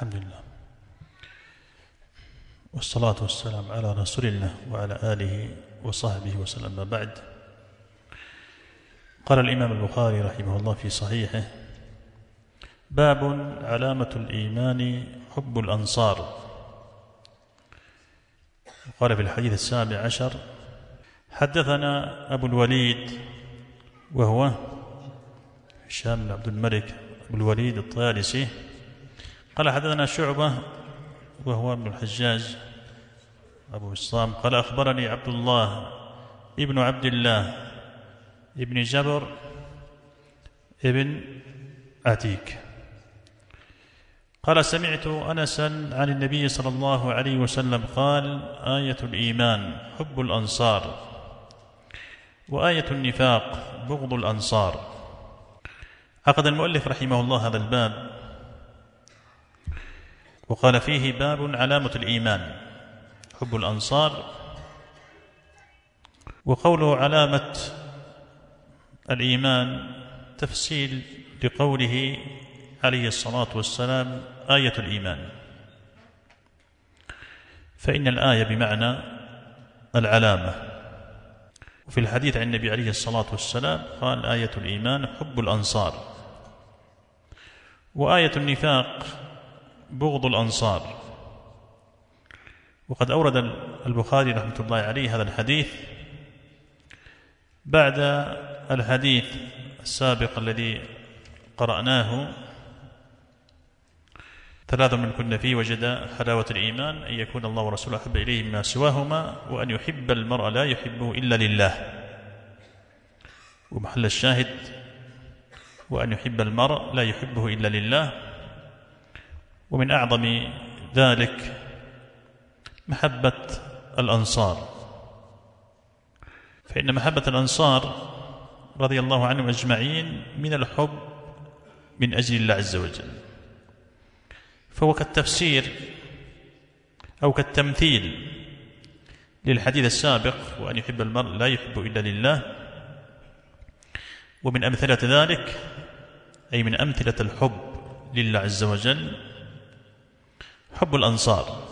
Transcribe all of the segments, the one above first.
الحمد لله والصلاة والسلام على رسول الله وعلى آله وصحبه وسلم. ما بعد، قال الإمام البخاري رحمه الله في صحيحه: باب علامة الإيمان حب الأنصار. قال في الحديث 17: حدثنا أبو الوليد وهو هشام بن عبد الملك أبو الوليد الطيالسي، قال حدثنا شعبة وهو ابن الحجاج أبو الصام، قال أخبرني عبد الله ابن عبد الله ابن جبر ابن عتيك قال سمعت أنسا عن النبي صلى الله عليه وسلم قال: آية الإيمان حب الأنصار، وآية النفاق بغض الأنصار. عقد المؤلف رحمه الله هذا الباب وقال فيه: باب علامة الإيمان حب الأنصار. وقوله علامة الإيمان تفسير لقوله عليه الصلاة والسلام: آية الإيمان، فإن الآية بمعنى العلامة. وفي الحديث عن النبي عليه الصلاة والسلام قال: آية الإيمان حب الأنصار، وآية النفاق بغض الأنصار. وقد أورد البخاري رحمة الله عليه هذا الحديث بعد الحديث السابق الذي قرأناه: ثلاث من كن فيه وجد حلاوة الإيمان: أن يكون الله ورسوله أحب إليه مما سواهما، وأن يحب المرء لا يحبه إلا لله. ومحل الشاهد: وأن يحب المرء لا يحبه إلا لله. ومن أعظم ذلك محبة الأنصار، فإن محبة الأنصار رضي الله عنهم أجمعين من الحب من أجل الله عز وجل، فهو كالتفسير أو كالتمثيل للحديث السابق: وأن يحب المرء لا يحب إلا لله. ومن أمثلة ذلك، أي من أمثلة الحب لله عز وجل، حب الأنصار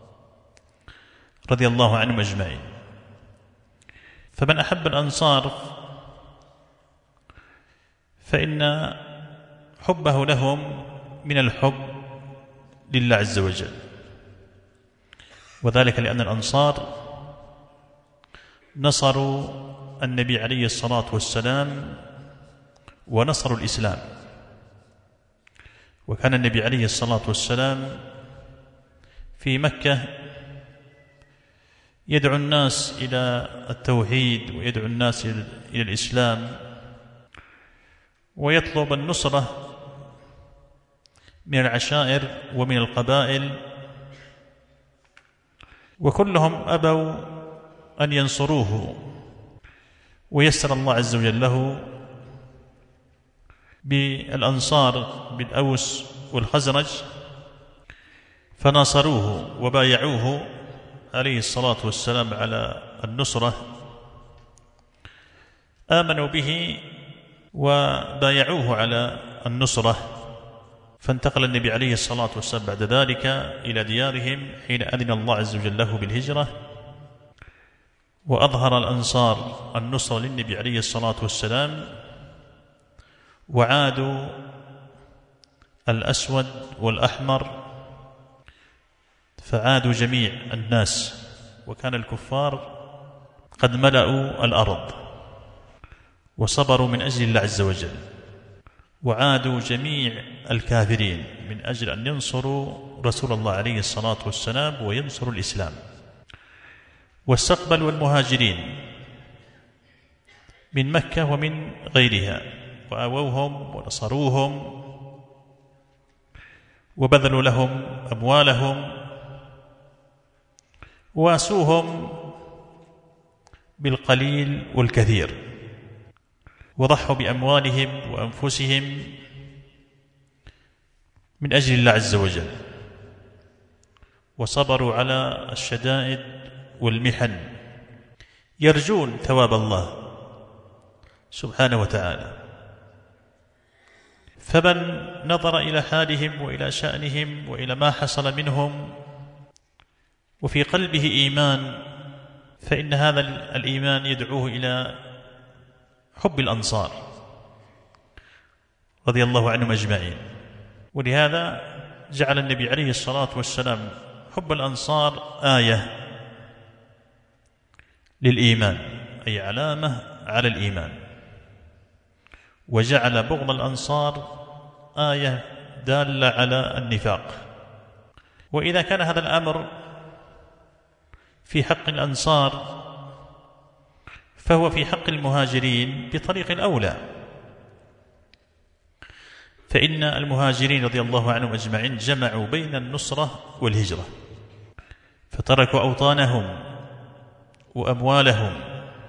رضي الله عنهم أجمعين. فمن أحب الأنصار فإن حبه لهم من الحب لله عز وجل، وذلك لأن الأنصار نصروا النبي عليه الصلاة والسلام ونصروا الإسلام. وكان النبي عليه الصلاة والسلام في مكة يدعو الناس إلى التوحيد ويدعو الناس إلى الإسلام، ويطلب النصرة من العشائر ومن القبائل، وكلهم أبوا أن ينصروه. ويسر الله عز وجل له بالأنصار بالأوس والخزرج، فناصروه وبايعوه عليه الصلاة والسلام على النصرة، آمنوا به وبايعوه على النصرة. فانتقل النبي عليه الصلاة والسلام بعد ذلك إلى ديارهم حين أذن الله عز وجل له بالهجرة، وأظهر الأنصار النصر للنبي عليه الصلاة والسلام، وعادوا الأسود والأحمر، فعادوا جميع الناس، وكان الكفار قد ملأوا الأرض وصبروا من أجل الله عز وجل، وعادوا جميع الكافرين من أجل أن ينصروا رسول الله عليه الصلاة والسلام وينصروا الإسلام. واستقبلوا المهاجرين من مكة ومن غيرها، وآووهم ونصروهم وبذلوا لهم أموالهم، واسوهم بالقليل والكثير، وضحوا بأموالهم وأنفسهم من أجل الله عز وجل، وصبروا على الشدائد والمحن، يرجون ثواب الله سبحانه وتعالى. فمن نظر إلى حالهم وإلى شأنهم وإلى ما حصل منهم وفي قلبه إيمان، فإن هذا الإيمان يدعوه إلى حب الأنصار رضي الله عنهم أجمعين. ولهذا جعل النبي عليه الصلاة والسلام حب الأنصار آية للإيمان، أي علامة على الإيمان، وجعل بغض الأنصار آية دالة على النفاق. وإذا كان هذا الأمر في حق الأنصار فهو في حق المهاجرين بطريق الأولى، فإن المهاجرين رضي الله عنهم أجمعين جمعوا بين النصرة والهجرة، فتركوا أوطانهم وأموالهم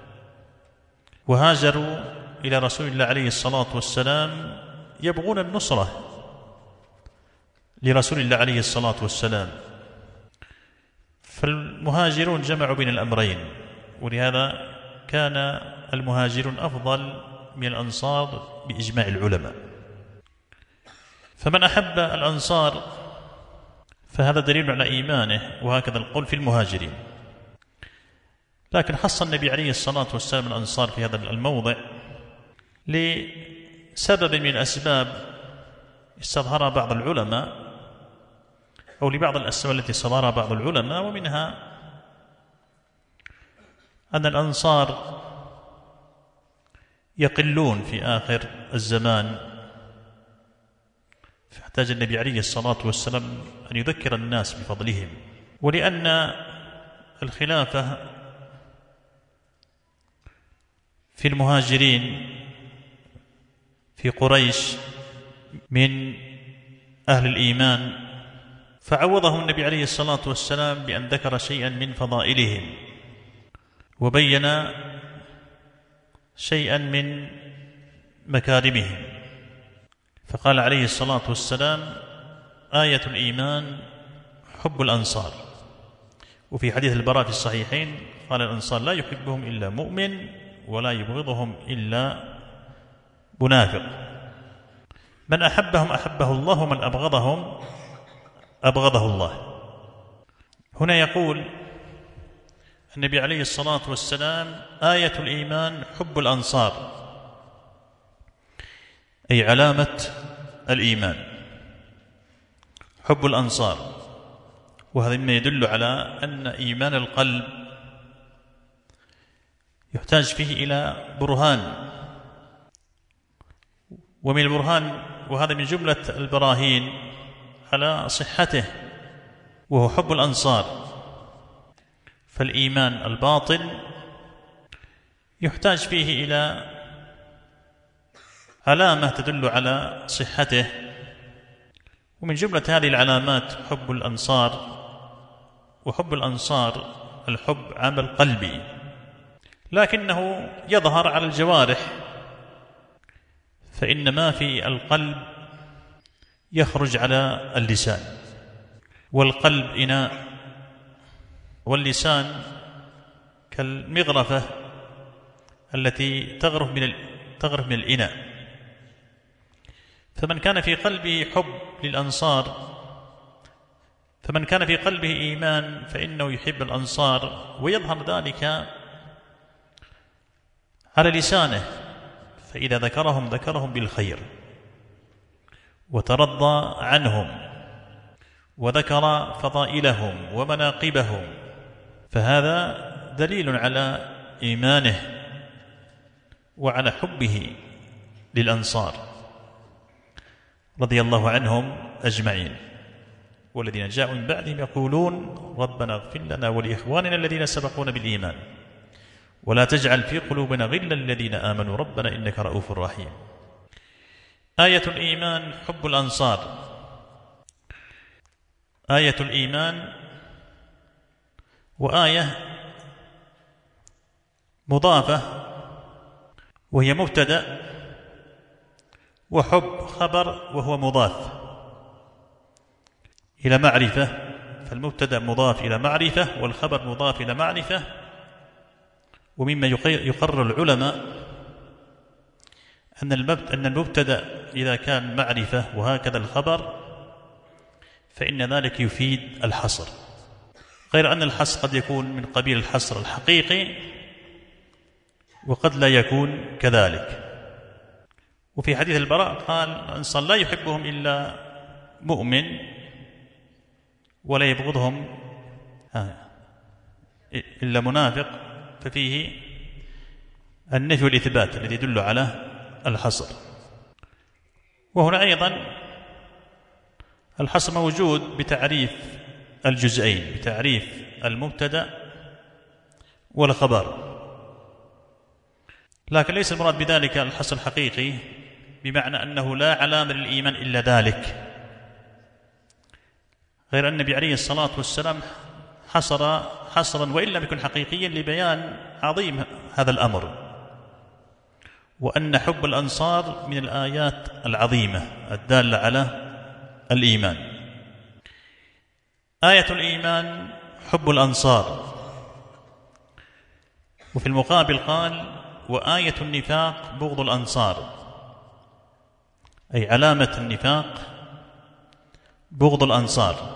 وهاجروا إلى رسول الله عليه الصلاة والسلام يبغون النصرة لرسول الله عليه الصلاة والسلام. فالمهاجرون جمعوا بين الأمرين، ولهذا كان المهاجرون أفضل من الأنصار بإجماع العلماء. فمن أحب الأنصار فهذا دليل على إيمانه، وهكذا القول في المهاجرين. لكن خص النبي عليه الصلاة والسلام الأنصار في هذا الموضع لسبب من الأسباب استظهرها بعض العلماء، أو لبعض الأسباب التي استظهرها بعض العلماء، ومنها أن الأنصار يقلون في آخر الزمان، فاحتاج النبي عليه الصلاة والسلام أن يذكر الناس بفضلهم. ولأن الخلافة في المهاجرين في قريش من أهل الإيمان، فعوضهم النبي عليه الصلاة والسلام بأن ذكر شيئا من فضائلهم وبين شيئا من مكارمهم، فقال عليه الصلاة والسلام: آية الإيمان حب الأنصار. وفي حديث البراء في الصحيحين قال: الأنصار لا يحبهم إلا مؤمن ولا يبغضهم إلا منافق، من أحبهم أحبه الله ومن أبغضهم أبغضه الله. هنا يقول النبي عليه الصلاة والسلام: آية الإيمان حب الأنصار، أي علامة الإيمان حب الأنصار. وهذا مما يدل على أن إيمان القلب يحتاج فيه إلى برهان، ومن البرهان، وهذا من جملة البراهين على صحته، وهو حب الأنصار. فالإيمان الباطن يحتاج فيه إلى علامة تدل على صحته، ومن جملة هذه العلامات حب الأنصار. وحب الأنصار الحب عمل قلبي، لكنه يظهر على الجوارح، فإن ما في القلب يخرج على اللسان، والقلب إناء، واللسان كالمغرفة التي تغرف من الإناء. فمن كان في قلبه حب للأنصار، فمن كان في قلبه إيمان فإنه يحب الأنصار، ويظهر ذلك على لسانه، فإذا ذكرهم بالخير وترضى عنهم وذكر فضائلهم ومناقبهم، فهذا دليل على إيمانه وعلى حبه للأنصار رضي الله عنهم أجمعين. والذين جاءوا من بعدهم يقولون: ربنا اغفر لنا ولإخواننا الذين سبقونا بالإيمان ولا تجعل في قلوبنا غلا للذين آمنوا ربنا إنك رؤوف رحيم. آية الإيمان حب الأنصار. آية الإيمان، وآية مضافة وهي مبتدأ، وحب خبر وهو مضاف إلى معرفة، فالمبتدأ مضاف إلى معرفة والخبر مضاف إلى معرفة. ومما يقرر العلماء أن المبتدأ إذا كان معرفة وهكذا الخبر فإن ذلك يفيد الحصر، غير أن الحصر قد يكون من قبيل الحصر الحقيقي وقد لا يكون كذلك. وفي حديث البراء قال الأنصار لا يحبهم إلا مؤمن ولا يبغضهم إلا منافق، ففيه النفي والإثبات الذي يدل على الحصر. وهنا أيضا الحصر موجود بتعريف الجزئين، بتعريف المبتدأ والخبر، لكن ليس المراد بذلك الحصر الحقيقي بمعنى أنه لا علامة للإيمان إلا ذلك، غير أن النبي عليه الصلاة والسلام حصر حصرا وإن لم يكن حقيقيا لبيان عظيم هذا الأمر، وأن حب الأنصار من الآيات العظيمة الدالة على الإيمان. آية الإيمان حب الأنصار، وفي المقابل قال وآية النفاق بغض الأنصار، أي علامة النفاق بغض الأنصار.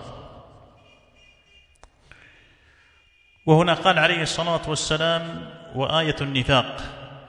وهنا قال عليه الصلاة والسلام وآية النفاق،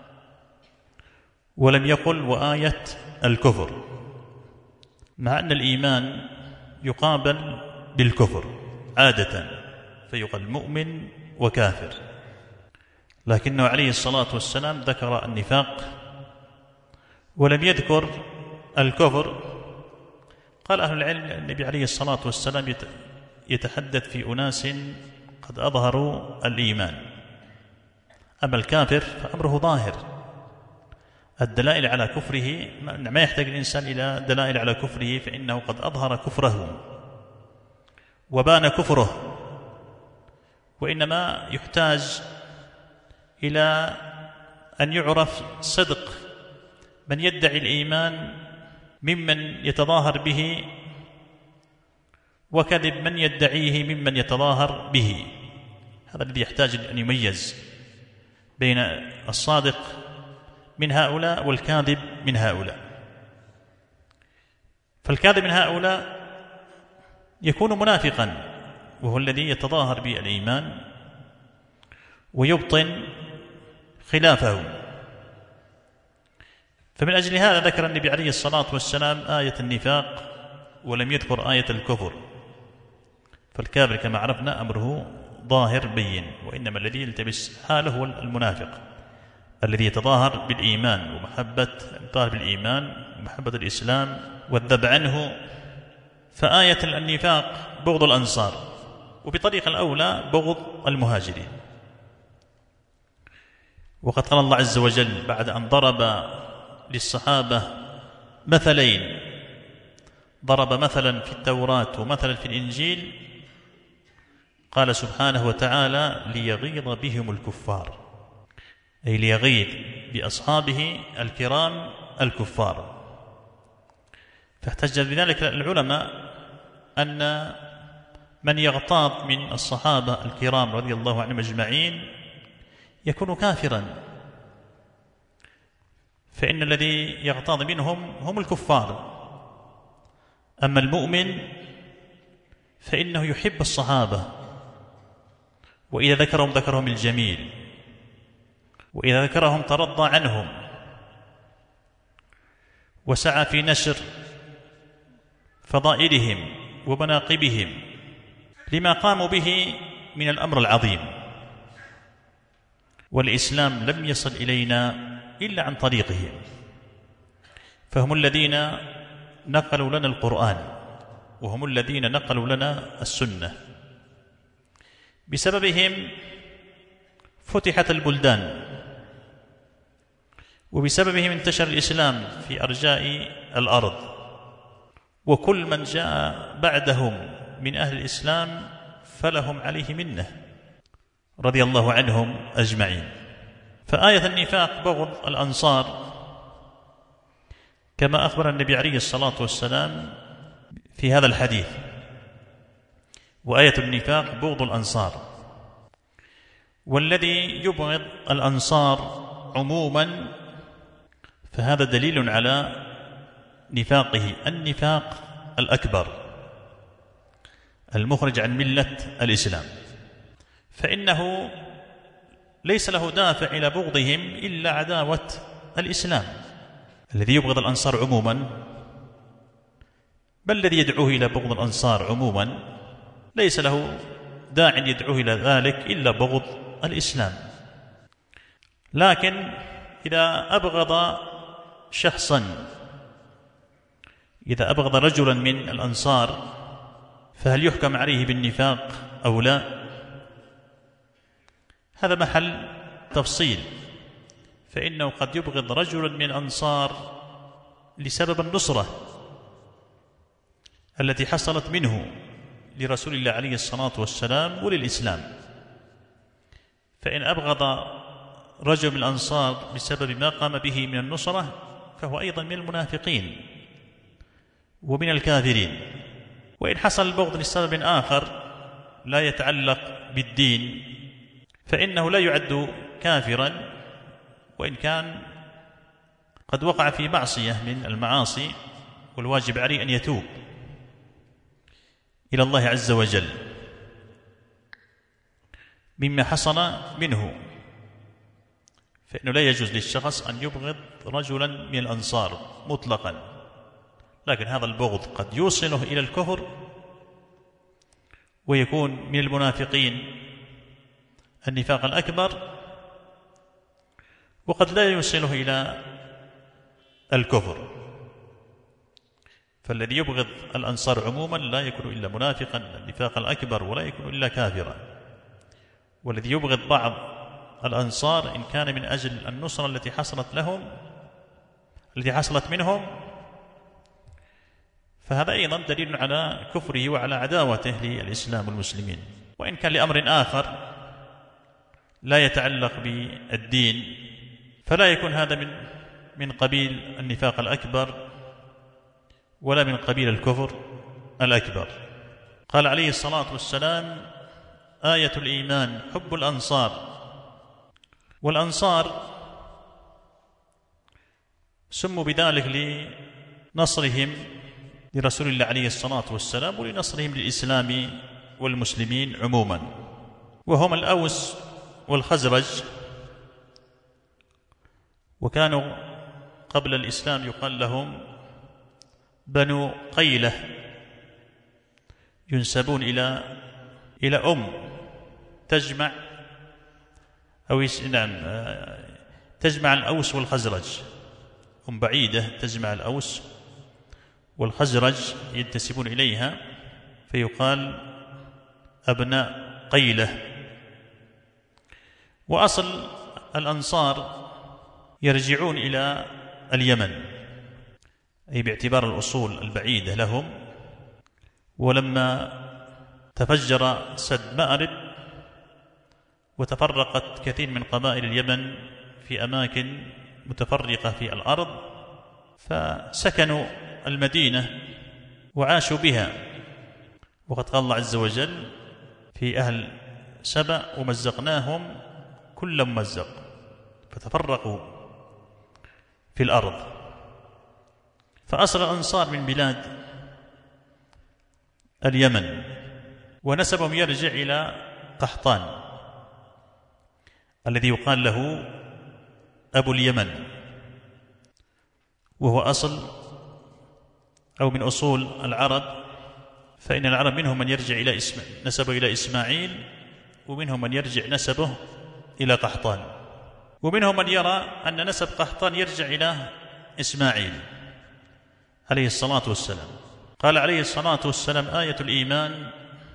ولم يقل وآية الكفر، مع أن الإيمان يقابل بالكفر عادة فيقال مؤمن وكافر، لكنه عليه الصلاة والسلام ذكر النفاق ولم يذكر الكفر. قال أهل العلم النبي عليه الصلاة والسلام يتحدث في أناس قد أظهروا الإيمان، أما الكافر فأمره ظاهر، الدلائل على كفره ما يحتاج الإنسان إلى دلائل على كفره، فإنه قد أظهر كفره وبان كفره، وإنما يحتاج إلى أن يعرف صدق من يدعي الإيمان ممن يتظاهر به، وكذب من يدعيه ممن يتظاهر به. هذا الذي يحتاج أن يميز بين الصادق من هؤلاء والكاذب من هؤلاء. فالكاذب من هؤلاء يكون منافقا، وهو الذي يتظاهر بالإيمان ويبطن خلافه. فمن أجل هذا ذكر النبي عليه الصلاة والسلام آية النفاق ولم يذكر آية الكفر، فالكافر كما عرفنا أمره ظاهر بين، وإنما الذي يلتبس حاله هو المنافق الذي يتظاهر بالإيمان ومحبة الإسلام والذب عنه. فآية النفاق بغض الأنصار، وبطريق الأولى بغض المهاجرين. وقد قال الله عز وجل بعد أن ضرب للصحابة مثلين، ضرب مثلا في التوراة ومثلا في الإنجيل، قال سبحانه وتعالى ليغيظ بهم الكفار، أي ليغيظ بأصحابه الكرام الكفار. فاحتج بذلك العلماء أن من يغتاظ من الصحابة الكرام رضي الله عنهم أجمعين يكون كافرا، فإن الذي يغتاظ منهم هم الكفار، أما المؤمن فإنه يحب الصحابة، وإذا ذكرهم الجميل، وإذا ذكرهم ترضى عنهم، وسعى في نشر فضائلهم ومناقبهم لما قاموا به من الأمر العظيم. والإسلام لم يصل إلينا إلا عن طريقهم، فهم الذين نقلوا لنا القرآن، وهم الذين نقلوا لنا السنة، بسببهم فتحت البلدان، وبسببهم انتشر الإسلام في أرجاء الأرض، وكل من جاء بعدهم من أهل الإسلام فلهم عليه منه رضي الله عنهم أجمعين. فآية النفاق بغض الأنصار كما أخبر النبي عليه الصلاة والسلام في هذا الحديث، وآية النفاق بغض الأنصار. والذي يبغض الأنصار عموما فهذا دليل على نفاقه، النفاق الأكبر المخرج عن ملة الإسلام، فإنه ليس له دافع إلى بغضهم إلا عداوة الإسلام. الذي يبغض الأنصار عموما، بل الذي يدعوه إلى بغض الأنصار عموما ليس له داع يدعوه إلى ذلك إلا بغض الإسلام. لكن إذا أبغض شخصا، إذا أبغض رجلا من الأنصار، فهل يحكم عليه بالنفاق أو لا؟ هذا محل تفصيل، فإنه قد يبغض رجلا من الأنصار لسبب النصرة التي حصلت منه لرسول الله عليه الصلاة والسلام وللإسلام. فإن أبغض رجل من الأنصار بسبب ما قام به من النصرة فهو أيضا من المنافقين ومن الكافرين. وإن حصل البغض لسبب آخر لا يتعلق بالدين فإنه لا يعد كافرا، وإن كان قد وقع في معصية من المعاصي، والواجب عليه أن يتوب إلى الله عز وجل مما حصل منه. فإنه لا يجوز للشخص أن يبغض رجلا من الأنصار مطلقا، لكن هذا البغض قد يوصله إلى الكفر ويكون من المنافقين النفاق الأكبر، وقد لا يوصله إلى الكفر. فالذي يبغض الأنصار عموما لا يكون إلا منافقا النفاق الأكبر، ولا يكون إلا كافرا. والذي يبغض بعض الأنصار إن كان من أجل النصرة التي حصلت منهم، فهذا أيضا دليل على كفره وعلى عداوته للإسلام والمسلمين. وإن كان لأمر آخر لا يتعلق بالدين فلا يكون هذا من قبيل النفاق الأكبر ولا من قبيل الكفر الأكبر. قال عليه الصلاة والسلام: آية الإيمان حب الأنصار. والأنصار سموا بذلك لنصرهم لرسول الله عليه الصلاة والسلام ولنصرهم للإسلام والمسلمين عموما، وهم الأوس والخزرج، وكانوا قبل الإسلام يقال لهم بنو قيلة، ينسبون إلى تجمع تجمع الأوس والخزرج، بعيدة تجمع الأوس والخزرج ينتسبون إليها، فيقال أبناء قيلة. وأصل الأنصار يرجعون إلى اليمن، أي باعتبار الأصول البعيدة لهم. ولما تفجر سد مأرب وتفرقت كثير من قبائل اليمن في أماكن متفرقة في الأرض، فسكنوا المدينة وعاشوا بها. وقد قال الله عز وجل في أهل سبأ: ومزقناهم كل ممزق، فتفرقوا في الأرض. فأصل الأنصار من بلاد اليمن، ونسبهم يرجع إلى قحطان الذي يقال له أبو اليمن، وهو أصل أو من أصول العرب. فإن العرب منهم من يرجع إلى نسبه إلى إسماعيل، ومنهم من يرجع نسبه إلى قحطان، ومنهم من يرى أن نسب قحطان يرجع إلى إسماعيل عليه الصلاة والسلام. قال عليه الصلاة والسلام: آية الإيمان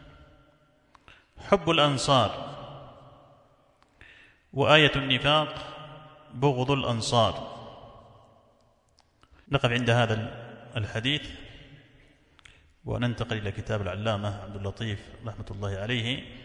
حب الأنصار، وآية النفاق بغض الأنصار. نقف عند هذا الحديث وننتقل إلى كتاب العلامة عبد اللطيف رحمة الله عليه.